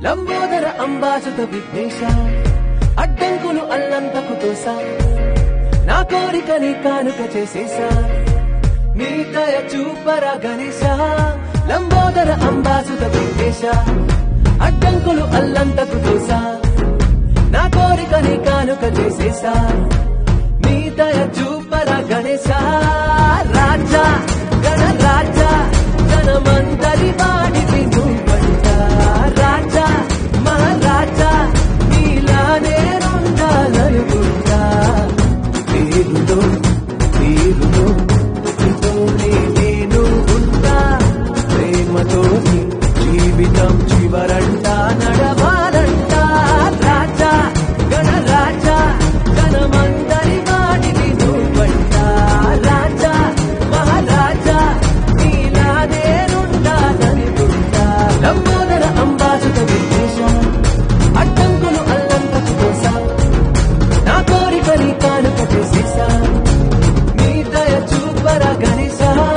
లంబోదర అంబాసుత విఘ్నేశ అడ్డంకులు అల్లంతకు తోసా నా కోరికని కానుక చేసేసా నీ దయ చూపరా గణేశ లంబోదర అంబాసుత విఘ్నేశ అడ్డంకులు అల్లంతకు తోసా నా కోరికని కానుక చేసేసా నీ దయ చూపరా గణేశ రాజా గణ రాజా జనమందరి వాడివి నువ్వంట రాజా మహారాజా నీలానే ఉండాలనుకుంటా తీరులో తీరులో నీతోనే నేను ఉంటా ప్రేమతోని జీవితం చివరంట నడవాలంట రాజా గణ రాజా జనమందరి వాడివి నువ్వంట రాజా మహారాజా నీలానే ఉండాలనుకుంటా లంబోదర అంబాసుత విఘ్నేశ అడ్డంకులు అల్లంతకు తోసా నా కోరికని కానుక చేసేసా నీ దయ చూపరా గణేశ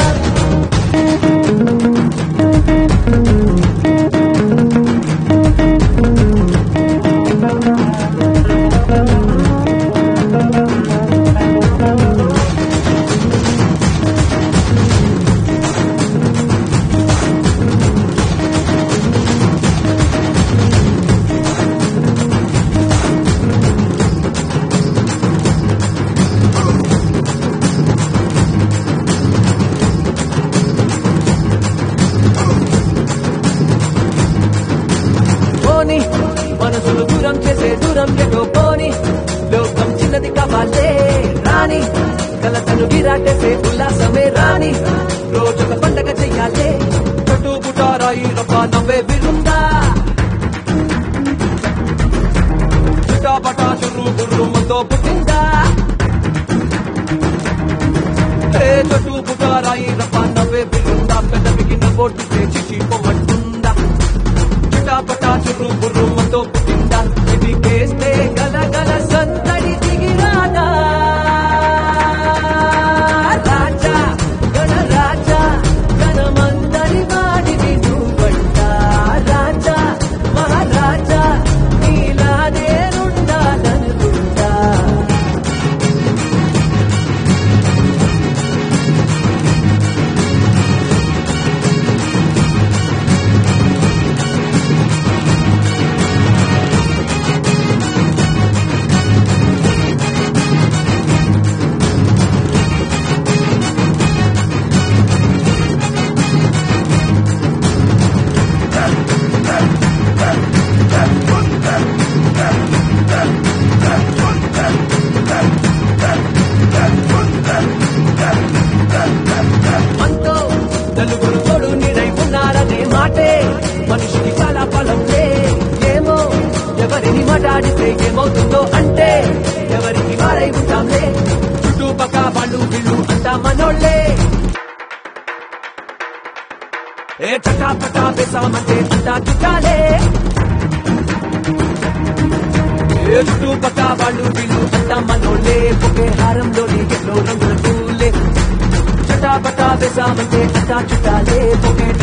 పోని మనసులు దూరం చేసే దూరం ఎటో పోని లోకం చిన్నది కావాలే రాని కలతను గిరాటేసే ఉల్లాసమే రాని రోజొక పండగ చెయ్యాలే చుట్టూ పుటారాయి రప్ప నవ్వే విరుందా చుట్టాపటా చుర్రు గుర్రు మనతో పుట్టిందా చుట్టూ పుటారాయి రప్ప నవ్వే విరుందా పెద్దవికి నవ్వొట్టు చిచి పొమ్మంటుందా పటా చుర్రు బుర్రు మనతో పుట్టిందా ఇది కేస్తే గల గల సందడి దిగిరాదా రాజా గణ రాజా జనమందరి వాడివి నువ్వంట రాజా మహారాజా నీలానే ఉండాలనుకుంటా మనతో నలుగురు తోడు నీడై ఉన్నారనే మాటే మనిషికి చాలా బలంలే ఏమో ఎవరిని మాట్లాడితే ఏమవుతుందో అంటే ఎవరికి వారై ఉంటాంలే చుట్టుపక్క వాళ్ళు వీళ్ళు అంతా మనోళ్ళే ఏ చటాపటా వేసామంటే అంతా చుట్టాలే ఏ చుట్టుపక్క వాళ్ళు వీళ్ళు అంతా మనోళ్ళే ఒకే హారంలోని ఎన్నో రంగుల పూలే చటాపటా వేసామంటే అంతా చుట్టాలే ఒకే